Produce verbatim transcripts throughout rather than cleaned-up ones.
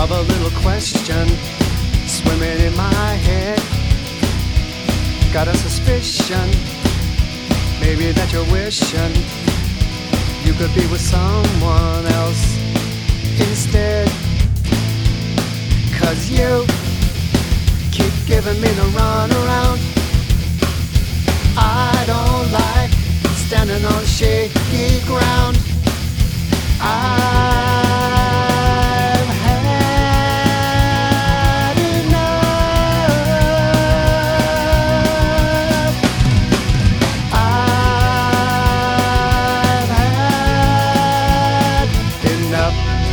of a little question swimming in my head. Got a suspicion, maybe that you're wishing you could be with someone else instead. 'Cause you keep giving me the runaround. I don't like standing on shaky ground. I've had enough. I've had enough.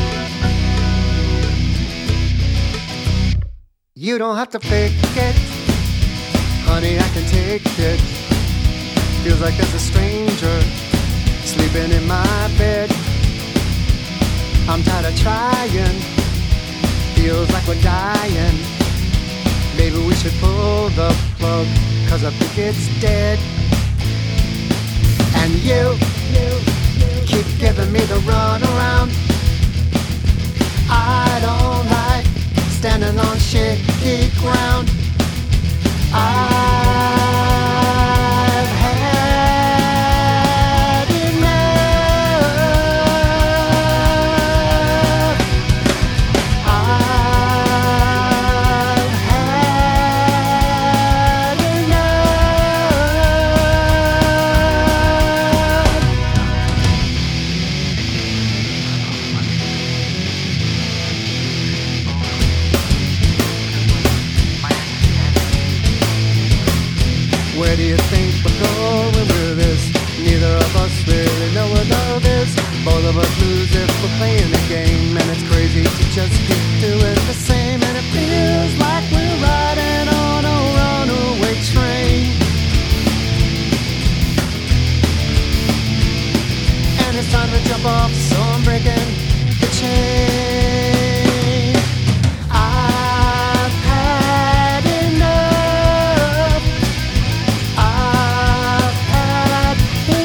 You don't have to fake it, honey, I can take it. Feels like there's a stranger sleeping in my bed. I'm tired of trying, feels like we're dying. Maybe we should pull the plug, 'cause I think it's dead. And you, you, you keep giving me the runaround. I don't like standing on shaky ground. I've had enough. I've had enough. Where do you think we're going with this? Neither of us really know what love is. Both of us lose if we're playing the game, and it's crazy to just keep doing the same. And it feels like we're riding on a runaway train, and it's time to jump off, so I'm breaking the chain. I've had enough. I've had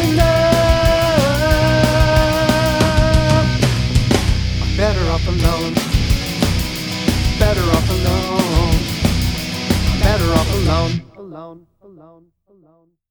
enough. I'm better off alone. Better off alone. Better off alone. Alone, alone, alone.